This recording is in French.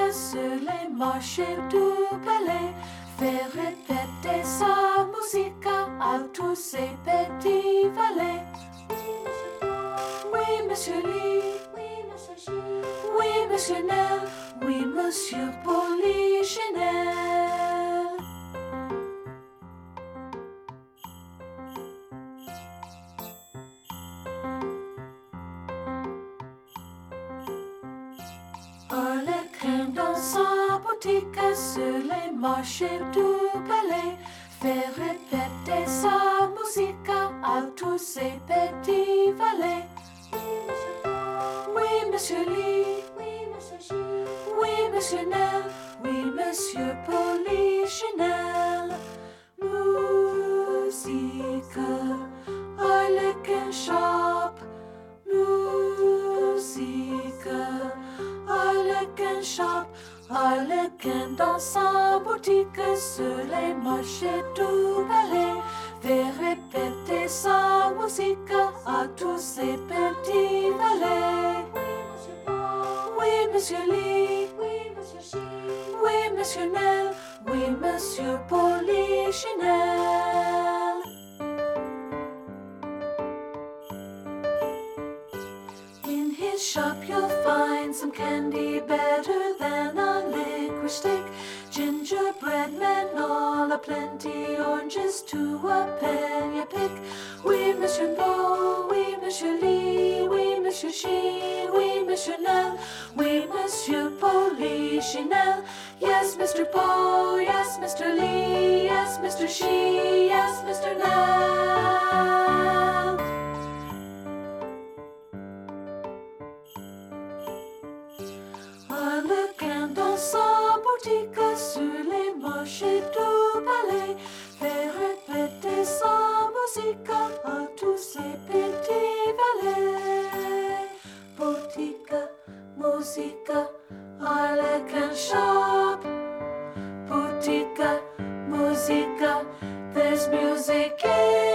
sur les marchés du palais, fait répéter sa musique à tous ses petits valets. Oui, monsieur Lee, oui, monsieur G, oui, monsieur Nell, oui, monsieur Polichinelle. Harlequin dans sa boutique sur les marchés du palais, fait répéter sa musique à tous ses petits valets. Oui, monsieur Lee, oui, monsieur G, oui, monsieur Nell, oui, monsieur Polichinelle. Musique, Harlequin shop. Musique, Harlequin shop. Harlequin dans sa boutique sur les marchés du palais, fait répéter sa musique à tous ses petits valets. Oui, monsieur Lee, oui, monsieur G, oui, monsieur Nell, oui, monsieur Polichinelle. In his shop you'll find some candy better than a licorice stick, gingerbread men all aplenty, oranges to a penny a pick. Oui, monsieur Beau, oui, monsieur Lee, oui, monsieur She, oui, monsieur Nell, oui, monsieur Polichinelle. Yes, Mr. Poe, yes, Mr. Lee, yes, Mr. She, yes, Mr. Nell. Harlequin dans sa boutique sur les marchés du palais, fait répéter sa musique à tous ses petits valets. Boutique, musique, Harlequin shop. Boutique, musique, there's music in